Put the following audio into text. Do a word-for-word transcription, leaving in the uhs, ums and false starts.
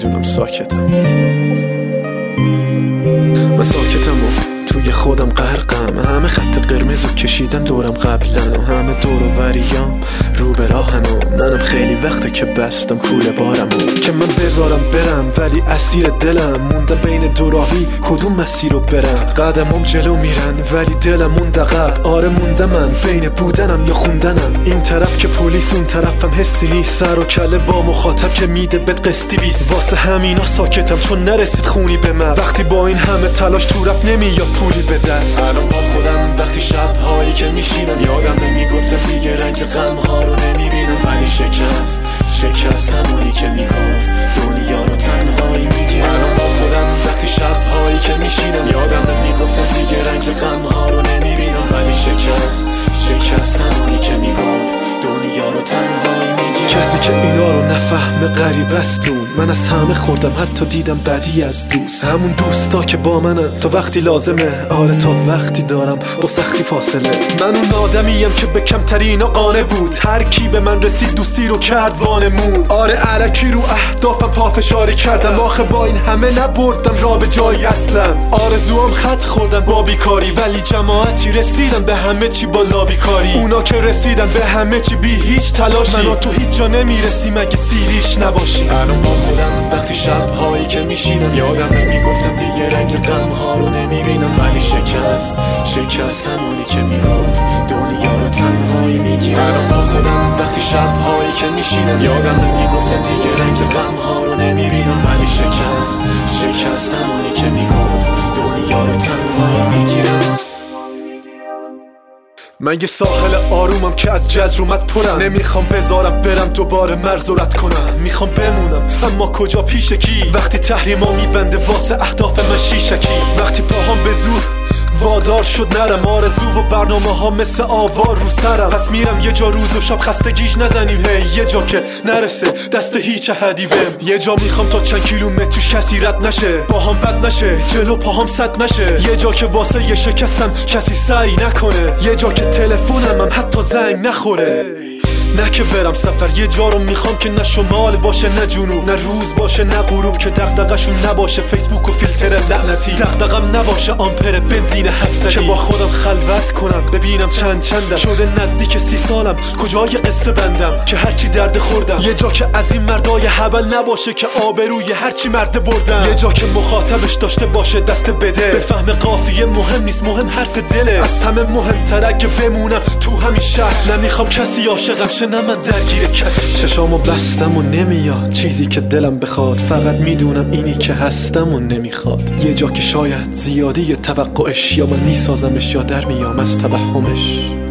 میدونم ساکتم، من ساکتم و توی خودم غرقم. همه خط قرمزو کشیدن دورم قبلن و همه دور و وریام رو به راهن و منم خیلی وقته که بستم کوله بارمو که من بذارم برم، ولی اسیر دلم مونده بین دو راهی کدوم مسیر رو برم. قدمم جلو میرن ولی دلم مونده عقب. آره مونده من بین بودنم یا خوندنم. این طرف که پلیس اون طرفم حسی نیست، سر و کله با مخاطب که میده به قسطی بیست. واسه همینا ساکتم چون نرسید خونی به من. وقتی با این همه تلاش تو رپ نمیاد پولی به دست. الان با خودم وقتی شب‌هایی که میشینم یادم نمیگفتم دیگه رنگ غم‌ها رو نمیبینم، ولی شکست شکست همونی که میگفت دنیا رو تنهایی میگیرم. الان با خودم وقتی شب‌هایی که میشینم یادم نمیگفتم دیگه رنگ غم‌ها رو نمیبینم، ولی شکست شکست همونی که میگفت دنیا رو تنهایی میگیرم. کسی که اینا رو نفهمه غریب است دون. من از همه خوردم حتی دیدم بدی از دوست. همون دوستا که با منن تا وقتی لازمه، آره تا وقتی دارم با سختی فاصله. من اون آدمیم که به کمترینا قانع بود، هر کی به من رسید دوستی رو کرد وانمود. آره الکی رو اهدافم پافشاری کردم، آخه با این همه نبردم را به جایی اصلا. آرزوام خط خوردن با بیکاری، ولی جماعتی رسیدن به همه چی با لابیکاری. اونا که رسیدن به همه چی بی هیچ تلاشی، من و تو هیچ جا نمیرسی مگه سیریش نباشی. الان با خودم وقتی شب‌هایی که میشینم یادم نمیگفتم دیگه رنگ غم‌ها رو نمیبینم، ولی شکست شکست همونی که میگفت دنیا رو تنهایی میگیرم. الان با خودم وقتی شب‌هایی که میشینم یادم نمیگفتم دیگه رنگ غم‌ها رو نمیبینم، ولی شکست شکست همونی که میگفت دنیا رو تنهایی میگیرم. من یه ساحل آرومم که از جزر اومد پرم، نمیخوام بذارم برم دوباره مرزورت کنم. میخوام بمونم اما کجا پیش کی، وقتی تحریما میبنده واسه اهداف من شیشکی. وقتی پاهام به زور وادار شد نرم، آرزو و برنامه ها مثل آوار رو سرم. پس میرم یه جا روز و شب خستگیش نزنیم هی، یه جا که نرسه دست هیچ حدی بهم. یه جا میخوام تا چند کیلومتر توش کسی رد نشه، باهام بد نشه جلو پاهام صد نشه. یه جا که واسه یه شکستم کسی سعی نکنه، یه جا که تلفنم هم حتی زنگ نخوره. نه که برم سفر، یه جا رو میخوام که نه شمال باشه نه جنوب، نه روز باشه نه غروب، که دغدغه‌شون نباشه فیسبوک و فیلتر لعنتی. دغدغم نباشه آمپر بنزین هفت صدی، که با خودم خلوت کنم ببینم چند چندم. شده نزدیک سی سالم کجای قصه بندم، که هرچی درد خوردم. یه جا که از این مردای هبل نباشه که آبروی هرچی مرد بردم. یه جا که مخاطبش داشته باشه دست بده، به فهم قافیه مهم نیست مهم حرف دله. از همه مهمتره که بمونم تو همین شهر، نمیخوام کسی عاشقم شه نه من درگیر کسی. چشامو بستم و نمیاد چیزی که دلم بخواد، فقط میدونم اینی که هستم و نمیخواد. یه جا که شاید زیادی توقعش، یا من میسازمش یا در میام از توهمش.